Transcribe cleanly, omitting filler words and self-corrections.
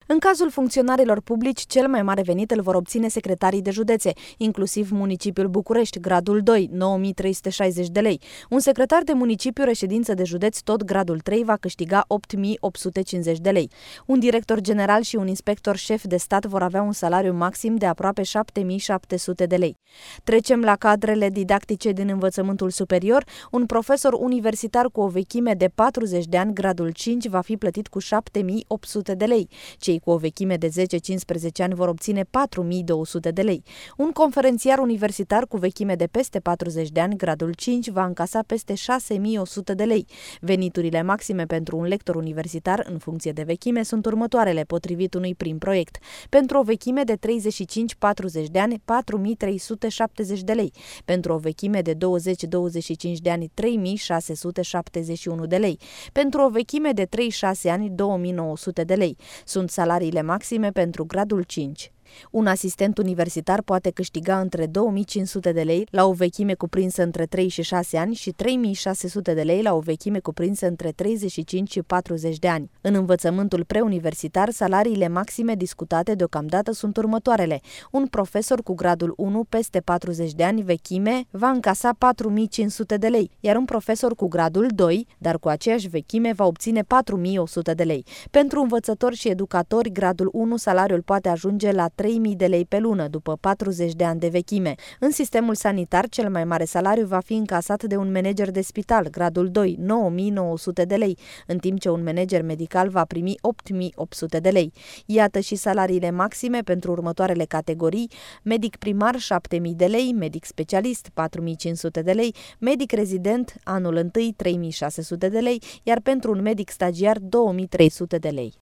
În cazul funcționarilor publici, cel mai mare venit îl vor obține secretarii de județe, inclusiv municipiul București, gradul 2, 9.360 de lei. Un secretar de municipiu reședință de județ, tot gradul 3, va câștiga 8.850 de lei. Un director general și un inspector șef de stat vor avea un salariu maxim de aproape 7.700 de lei. Trecem la cadrele didactice din învățământul superior. Un profesor universitar cu o vechime de 40 de ani, gradul 5, va fi plătit cu 7.800 de lei. Cei cu o vechime de 10-15 ani vor obține 4.200 de lei. Un conferențiar universitar cu vechime de peste 40 de ani, gradul 5, va încasa peste 6.100 de lei. Veniturile maxime pentru un lector universitar, în funcție de vechime, sunt următoarele, potrivit unui prim proiect. Pentru o vechime de 35-40 de ani, 4.370 de lei. Pentru o vechime de 20-25 de ani, 3.671 de lei. Pentru o vechime de 36 ani, 2.900 de lei. Sunt salariile maxime pentru gradul 5. Un asistent universitar poate câștiga între 2.500 de lei la o vechime cuprinsă între 3 și 6 ani și 3.600 de lei la o vechime cuprinsă între 35 și 40 de ani. În învățământul preuniversitar, salariile maxime discutate deocamdată sunt următoarele. Un profesor cu gradul 1 peste 40 de ani vechime va încasa 4.500 de lei, iar un profesor cu gradul 2, dar cu aceeași vechime, va obține 4.100 de lei. Pentru învățători și educatori, gradul 1, salariul poate ajunge la 3.000 de lei pe lună, după 40 de ani de vechime. În sistemul sanitar, cel mai mare salariu va fi încasat de un manager de spital, gradul 2, 9.900 de lei, în timp ce un manager medical va primi 8.800 de lei. Iată și salariile maxime pentru următoarele categorii: medic primar 7.000 de lei, medic specialist 4.500 de lei, medic rezident anul 1 3.600 de lei, iar pentru un medic stagiar 2.300 de lei.